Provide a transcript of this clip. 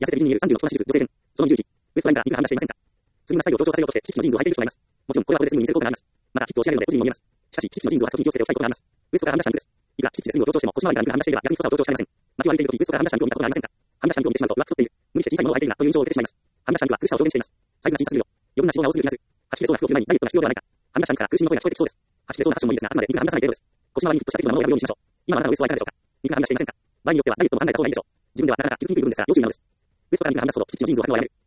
痩せて美人に見える36と手術、女性編。その20時。ウエストラインから肉がはみ出していませんか。次の作業を強調させようとして、基地のジーンズを履いている人がいます。もちろん、これはこれでスムーに見せる効果があります。また、キットを仕上げるので、個人にも見えます。しかし、基地のジーンズを履くときに気をつけておきたいことがあります。ウエストからはみ出した肉です。いくら、キッチでスムーを強調しても、腰回りから肉がはみ出していれば、逆に太さを強調してありません。街を歩いているとき、ウエストからはみ出した肉を見たことがありませんか。はみ出した肉を見てしまうと、うわ、太っている。無理して小さいものを履いているな、という印象を受けてしまいます。はみ出した肉は苦しさを表現しています。サイズが小さすぎるよ。余分な脂肪が多すぎる気がする。はち切れそうな服を着る前にダイエットが必要ではないか。はみ出した肉から苦しみの声が聞こえてきそうです。はち切れそうなファッションもいいですが、あくまで肉がはみ出さない程度です。腰回りにフィットした適度なものを選ぶようにしましょう。今のあなたのウエストはいかがでしょうか。肉がはみ出していませんか。場合によってはダイエットも考えた方がいいでしょう。自分ではなかなか気づきにくい部分ですから、要注意なのです。ウエストから肉がはみ出すほど、キッチのジーンズを履くのをやめる。